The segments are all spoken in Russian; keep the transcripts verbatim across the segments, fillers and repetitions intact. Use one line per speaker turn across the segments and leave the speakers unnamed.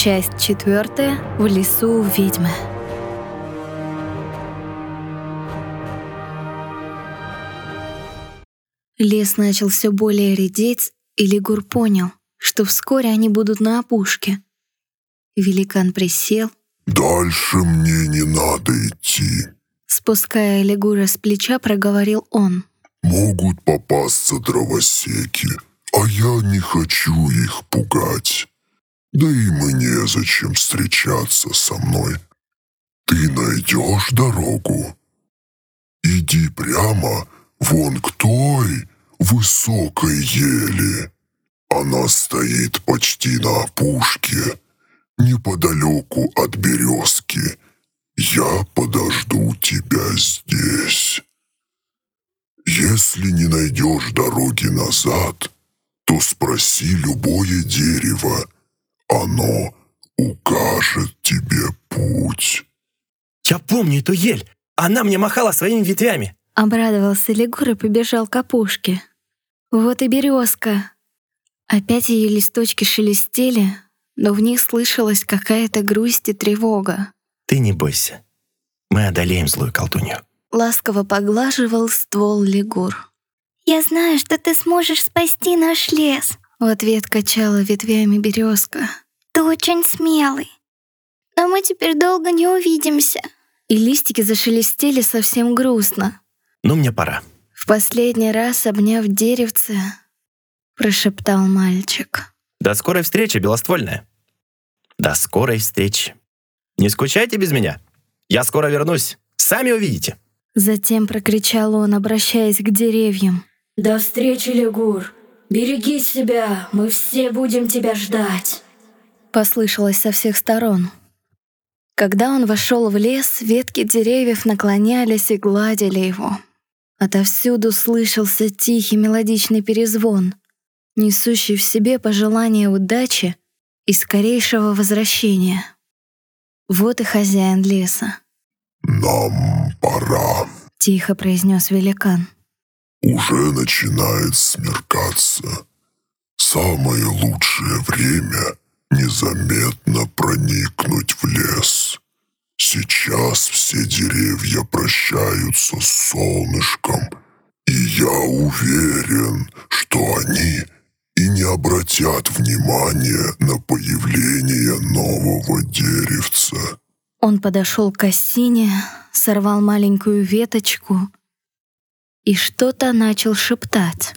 Часть четвертая. В лесу у ведьмы. Лес начал все более редеть, и Лигур понял, что вскоре они будут на опушке. Великан присел.
«Дальше мне не надо идти»,
— спуская Лигура с плеча, проговорил он.
«Могут попасться дровосеки, а я не хочу их пугать. Да и мне зачем встречаться со мной. Ты найдешь дорогу? Иди прямо вон к той высокой ели. Она стоит почти на опушке, неподалеку от березки. Я подожду тебя здесь. Если не найдешь дороги назад, то спроси любое дерево. Оно укажет тебе путь».
«Я помню эту ель! Она мне махала своими ветвями!»
Обрадовался Лигур и побежал к опушке. Вот и березка. Опять ее листочки шелестели, но в них слышалась какая-то грусть и тревога.
«Ты не бойся, мы одолеем злую колдунью».
Ласково поглаживал ствол Лигур.
«Я знаю, что ты сможешь спасти наш лес»,
— в ответ качала ветвями березка.
«Ты очень смелый, но мы теперь долго не увидимся».
И листики зашелестели совсем грустно.
«Ну, мне пора».
В последний раз, обняв деревце, прошептал мальчик.
«До скорой встречи, белоствольная. До скорой встречи. Не скучайте без меня. Я скоро вернусь. Сами увидите».
Затем прокричал он, обращаясь к деревьям.
«До встречи, Лигур! Береги себя, мы все будем тебя ждать!»
Послышалось со всех сторон. Когда он вошел в лес, ветки деревьев наклонялись и гладили его. Отовсюду слышался тихий мелодичный перезвон, несущий в себе пожелание удачи и скорейшего возвращения. Вот и хозяин леса.
«Нам пора»,
— тихо произнес великан.
«Уже начинает смеркаться. Самое лучшее время незаметно проникнуть в лес. Сейчас все деревья прощаются с солнышком, и я уверен, что они и не обратят внимания на появление нового деревца».
Он подошел к осине, сорвал маленькую веточку и что-то начал шептать.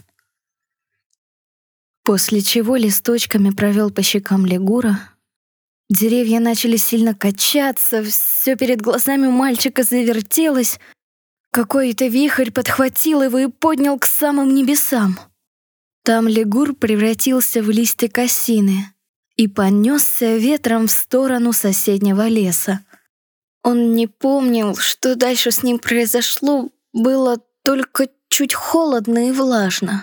После чего листочками провел по щекам Лигура. Деревья начали сильно качаться, все перед глазами у мальчика завертелось. Какой-то вихрь подхватил его и поднял к самым небесам. Там Лигур превратился в листик осины и понесся ветром в сторону соседнего леса. Он не помнил, что дальше с ним произошло, было только чуть холодно и влажно.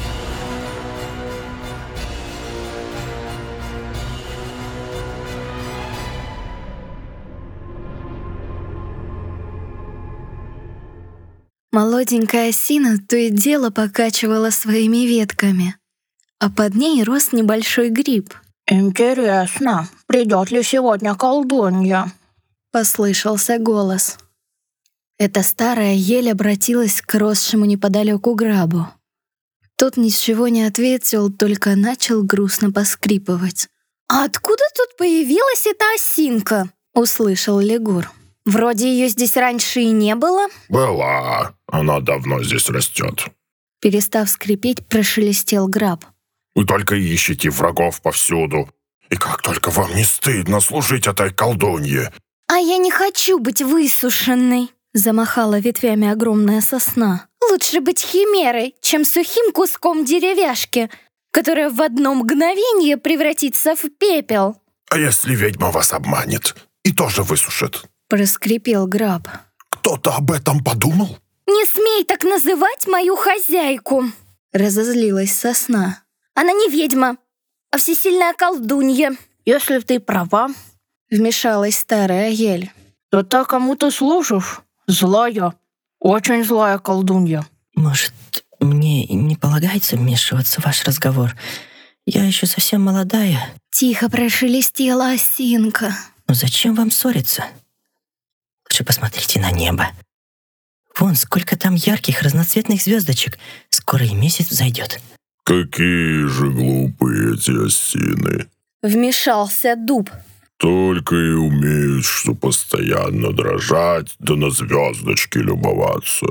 Молоденькая осина то и дело покачивала своими ветками, а под ней рос небольшой гриб.
«Интересно, придет ли сегодня колдунья?»
— послышался голос. Эта старая ель обратилась к росшему неподалеку грабу. Тот ничего не ответил, только начал грустно поскрипывать.
«А откуда тут появилась эта осинка?»
— услышал Лигур.
«Вроде ее здесь раньше и не было».
«Была. Она давно здесь растет».
Перестав скрипеть, прошелестел граб.
«Вы только ищете врагов повсюду. И как только вам не стыдно служить этой колдунье».
«А я не хочу быть высушенной»,
— замахала ветвями огромная сосна.
«Лучше быть химерой, чем сухим куском деревяшки, которая в одно мгновение превратится в пепел».
«А если ведьма вас обманет и тоже высушит?»
— проскрипел граб.
«Кто-то об этом подумал?»
«Не смей так называть мою хозяйку!»
— разозлилась сосна.
«Она не ведьма, а всесильная колдунья».
«Если ты права,
— вмешалась старая ель,
— то та, кому ты служишь, злая, очень злая колдунья».
«Может, мне не полагается вмешиваться в ваш разговор? Я еще совсем молодая».
Тихо прошелестела осинка.
Ну зачем вам ссориться? Лучше посмотрите на небо. Вон, сколько там ярких разноцветных звездочек. Скоро и месяц взойдет.
Какие же глупые эти осины.
Вмешался дуб.
Только и умеют, что постоянно дрожать, да на звездочки любоваться.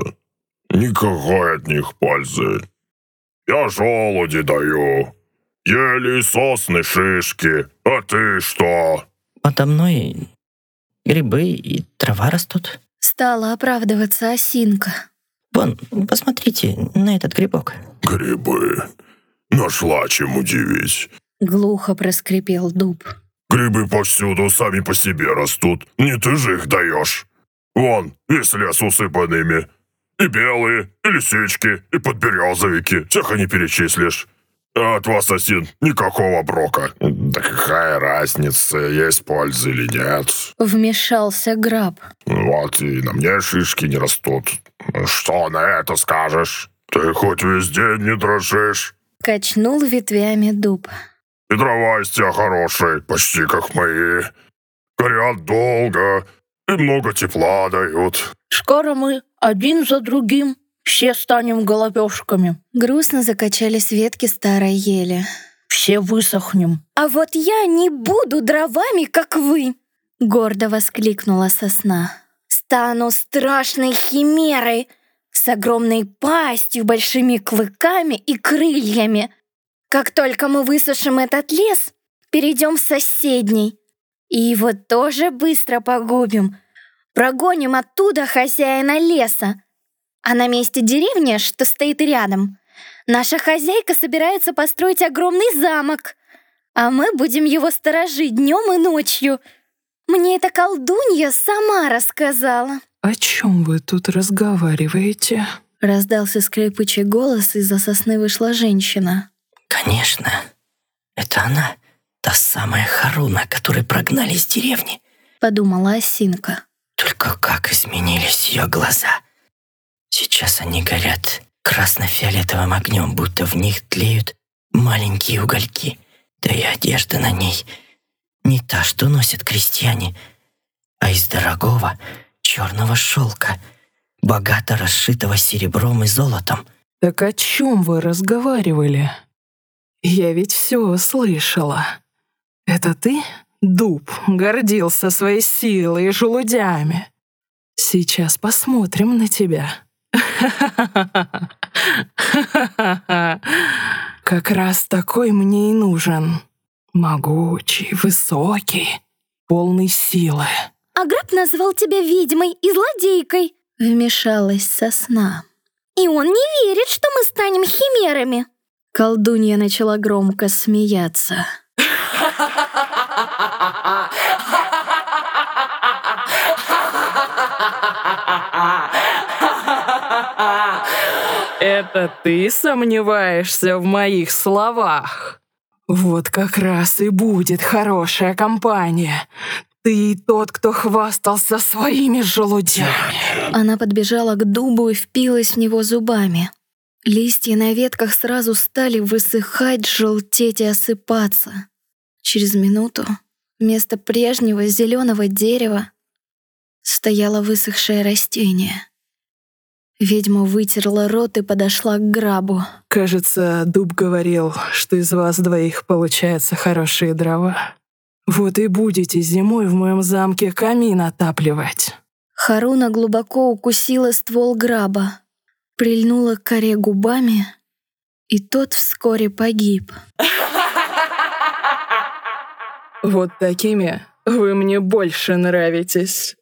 Никакой от них пользы. Я желуди даю. Ели сосны шишки. А ты что?
Подо мной грибы и трава растут.
Стала оправдываться осинка.
Вон, посмотрите на этот грибок.
Грибы. Нашла чем удивить.
Глухо проскрипел дуб.
Грибы повсюду сами по себе растут. Не ты же их даешь. Вон, весь лес усыпан ими. И белые, и лисички, и подберезовики. Всех и не перечислишь. А от вас, осин, никакого прока. Да какая разница, есть польза или нет?
Вмешался граб.
Вот и на мне шишки не растут. Что на это скажешь? Ты хоть весь день не дрожишь.
Качнул ветвями дуб.
И дрова из тебя хорошие, почти как мои. Горят долго и много тепла дают.
Скоро мы один за другим все станем голубёшками.
Грустно закачались ветки старой ели.
Все высохнем.
А вот я не буду дровами, как вы.
Гордо воскликнула сосна.
Стану страшной химерой с огромной пастью, большими клыками и крыльями. Как только мы высушим этот лес, перейдем в соседний. И его тоже быстро погубим. Прогоним оттуда хозяина леса. А на месте деревни, что стоит рядом, наша хозяйка собирается построить огромный замок. А мы будем его сторожить днем и ночью. Мне эта колдунья сама рассказала.
«О чем вы тут разговариваете?»
Раздался скрипучий голос, из-за сосны вышла женщина.
Конечно, это она, та самая Харуна, которую прогнали из деревни.
Подумала осинка.
Только как изменились ее глаза. Сейчас они горят красно-фиолетовым огнем, будто в них тлеют маленькие угольки. Да и одежда на ней не та, что носят крестьяне, а из дорогого черного шелка, богато расшитого серебром и золотом.
«Так о чем вы разговаривали? Я ведь все слышала. Это ты, дуб, гордился своей силой и желудями? Сейчас посмотрим на тебя». Как раз такой мне и нужен. Могучий, высокий, полный силы.
А граб назвал тебя ведьмой и злодейкой.
Вмешалась сосна.
И он не верит, что мы станем химерами.
Колдунья начала громко смеяться.
Это ты сомневаешься в моих словах? Вот как раз и будет хорошая компания. Ты тот, кто хвастался своими желудями.
Она подбежала к дубу и впилась в него зубами. Листья на ветках сразу стали высыхать, желтеть и осыпаться. Через минуту вместо прежнего зеленого дерева стояло высохшее растение. Ведьма вытерла рот и подошла к грабу.
Кажется, дуб говорил, что из вас двоих получаются хорошие дрова. Вот и будете зимой в моем замке камин отапливать.
Харуна глубоко укусила ствол граба, прильнула к коре губами, и тот вскоре погиб.
Вот такими вы мне больше нравитесь.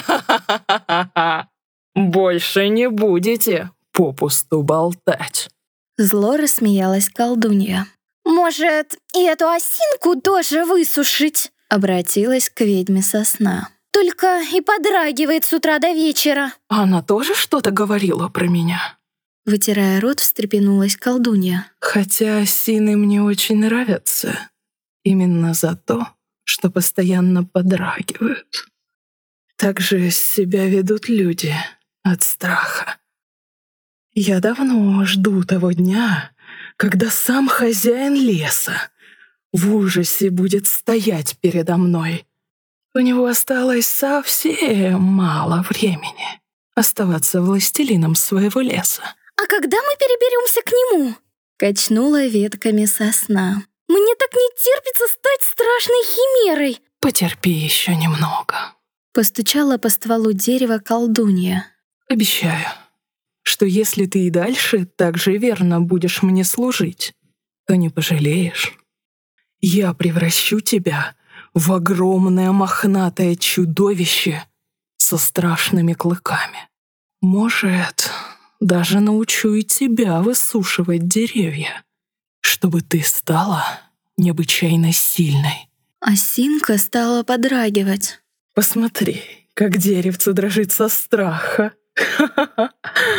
Больше не будете попусту болтать.
Зло рассмеялась колдунья.
Может, и эту осинку тоже высушить?
Обратилась к ведьме сосна.
Только и подрагивает с утра до вечера.
Она тоже что-то говорила про меня?
Вытирая рот, встрепенулась колдунья.
Хотя осины мне очень нравятся. Именно за то, что постоянно подрагивают. Так же себя ведут люди от страха. Я давно жду того дня, когда сам хозяин леса в ужасе будет стоять передо мной. У него осталось совсем мало времени оставаться властелином своего леса.
А когда мы переберемся к нему? Качнула ветками сосна. Мне так не терпится стать страшной химерой.
Потерпи еще немного.
Постучала по стволу дерева колдунья.
Обещаю, что если ты и дальше так же верно будешь мне служить, то не пожалеешь. Я превращу тебя в огромное мохнатое чудовище со страшными клыками. Может, даже научу и тебя высушивать деревья, чтобы ты стала необычайно сильной.
Осинка стала подрагивать.
Посмотри, как деревце дрожит со страха.